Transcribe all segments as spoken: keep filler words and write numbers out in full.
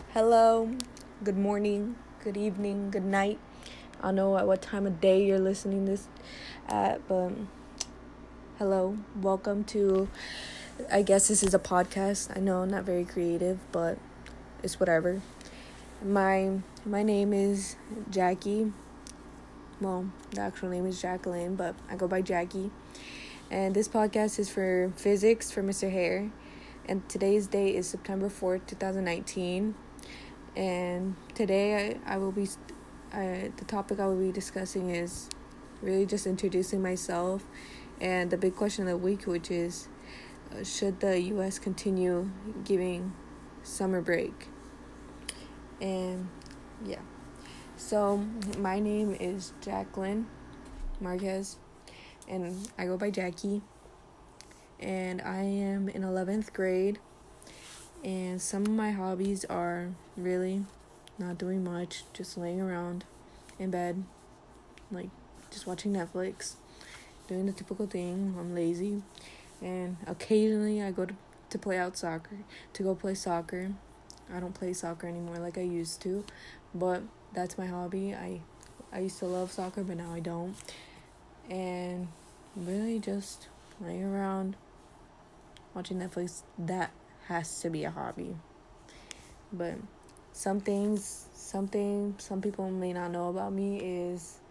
Hello, good morning, good evening, good night. I don't know at what time of day you're listening this at, but hello, welcome to, I guess this is a podcast. I know, not very creative, but it's whatever. My my name is Jackie. Well, the actual name is Jacqueline, but I go by Jackie. And this podcast is for physics for Mister Hare. And today's date is September fourth, twenty nineteen. And today I, I will be, uh, the topic I will be discussing is really just introducing myself and the big question of the week, which is, uh, should the U S continue giving summer break? And yeah, so my name is Jacqueline Marquez, and I go by Jackie, and I am in eleventh grade. And some of my hobbies are really not doing much, just laying around in bed, like just watching Netflix, doing the typical thing. I'm lazy, and occasionally I go to, to play out soccer, to go play soccer. I don't play soccer anymore like I used to, but that's my hobby. I, I used to love soccer, but now I don't. And really just laying around, watching Netflix, that has to be a hobby. But some things, something some people may not know about me is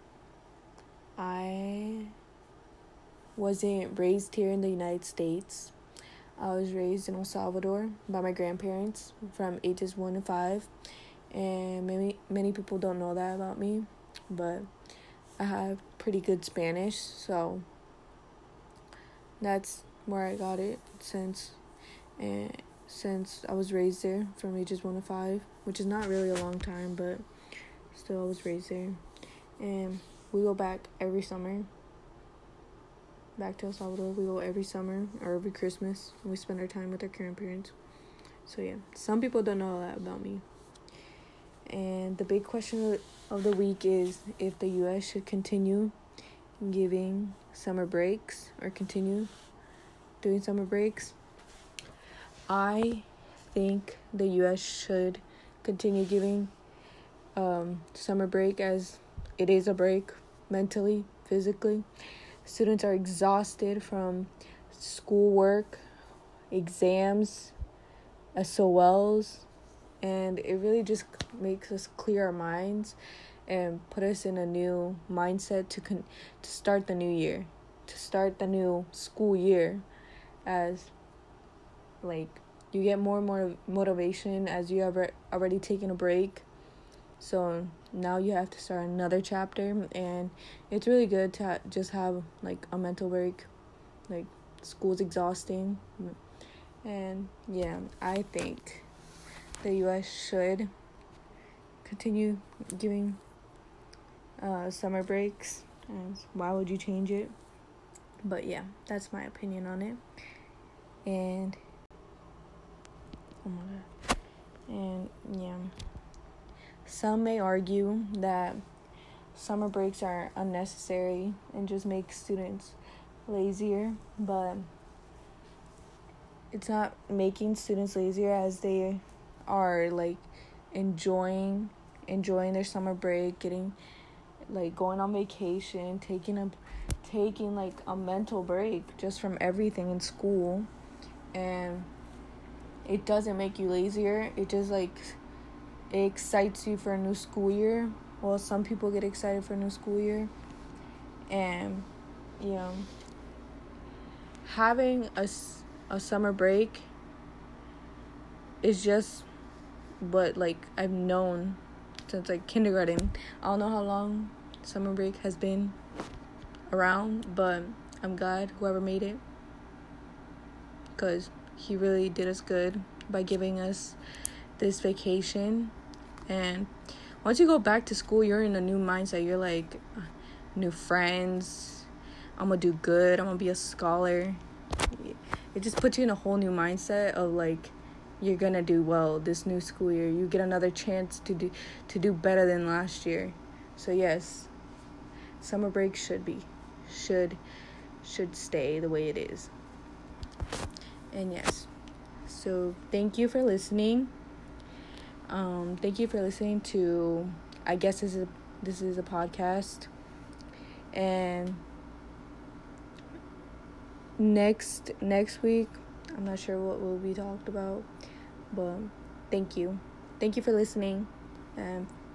I wasn't raised here in the United States. I was raised in El Salvador by my grandparents from ages one to five, and many many people don't know that about me, but I have pretty good Spanish, so that's where I got it since, and since I was raised there from ages one to five, which is not really a long time, but still I was raised there. And we go back every summer, back to El Salvador. We go every summer or every Christmas, and we spend our time with our grandparents. So yeah, some people don't know that about me. And the big question of the week is if the U S should continue giving summer breaks or continue doing summer breaks. I think the U S should continue giving um, summer break, as it is a break mentally, physically. Students are exhausted from schoolwork, exams, S O Ls, and it really just makes us clear our minds and put us in a new mindset to con- to start the new year, to start the new school year, as like you get more and more motivation as you have already taken a break. So now you have to start another chapter, and it's really good to ha- just have like a mental break. Like, school's exhausting, and yeah, I think the U S should continue giving uh, summer breaks. And why would you change it? But yeah, that's my opinion on it. And oh my god. And yeah, some may argue that summer breaks are unnecessary and just make students lazier, but it's not making students lazier, as they are like enjoying enjoying their summer break, getting like going on vacation, taking a taking like a mental break just from everything in school. And it doesn't make you lazier. It just like it excites you for a new school year. Well, some people get excited for a new school year. And you know, having a, a summer break is just what like I've known since like kindergarten. I don't know how long summer break has been around, but I'm glad whoever made it, because he really did us good by giving us this vacation. And once you go back to school, you're in a new mindset. You're like, new friends, I'm gonna do good, I'm gonna be a scholar. It just puts you in a whole new mindset of like, you're gonna do well this new school year. You get another chance to do to do better than last year. So yes, summer break should be should should stay the way it is. And yes, so thank you for listening. Um, thank you for listening to, I guess this is, this is a podcast. And next, next week, I'm not sure what will be talked about, but thank you. Thank you for listening, and